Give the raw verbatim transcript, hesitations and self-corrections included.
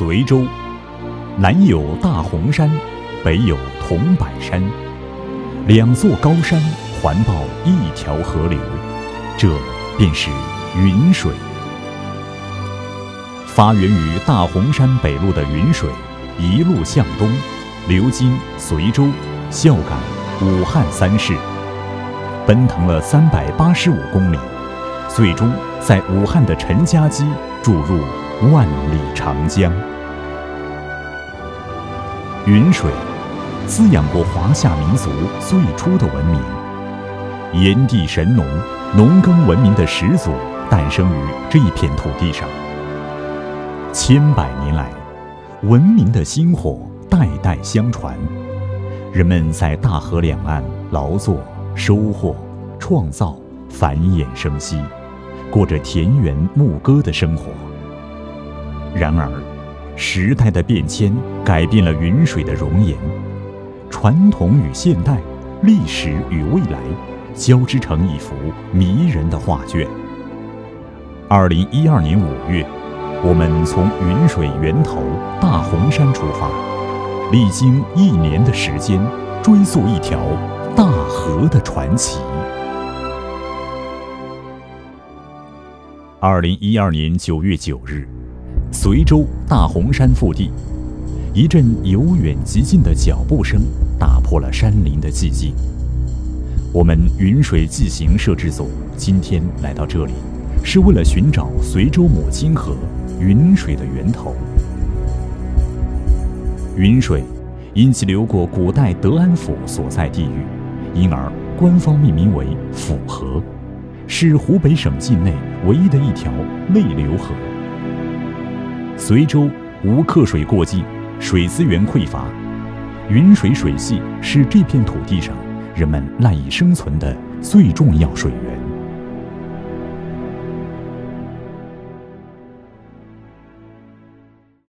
随州，南有大洪山，北有桐柏山，两座高山环抱一条河流，这便是云水。发源于大洪山北麓的云水，一路向东，流经随州、孝感、武汉三市，奔腾了三百八十五公里，最终在武汉的陈家矶注入万里长江。云水滋养过华夏民族最初的文明，炎帝神农、农耕文明的始祖诞生于这一片土地上。千百年来，文明的薪火代代相传，人们在大河两岸劳作、收获、创造、繁衍生息，过着田园牧歌的生活。然而，时代的变迁改变了云水的容颜，传统与现代，历史与未来，交织成一幅迷人的画卷。二零一二年五月，我们从云水源头大洪山出发，历经一年的时间，追溯一条大河的传奇。二零一二年九月九日，随州大洪山腹地，一阵由远及近的脚步声打破了山林的寂静。我们云水纪行摄制组今天来到这里，是为了寻找随州母亲河云水的源头。云水因其流过古代德安府所在地域，因而官方命名为府河，是湖北省境内唯一的一条内流河。随州无客水过境，水资源匮乏，云水水系是这片土地上人们赖以生存的最重要水源。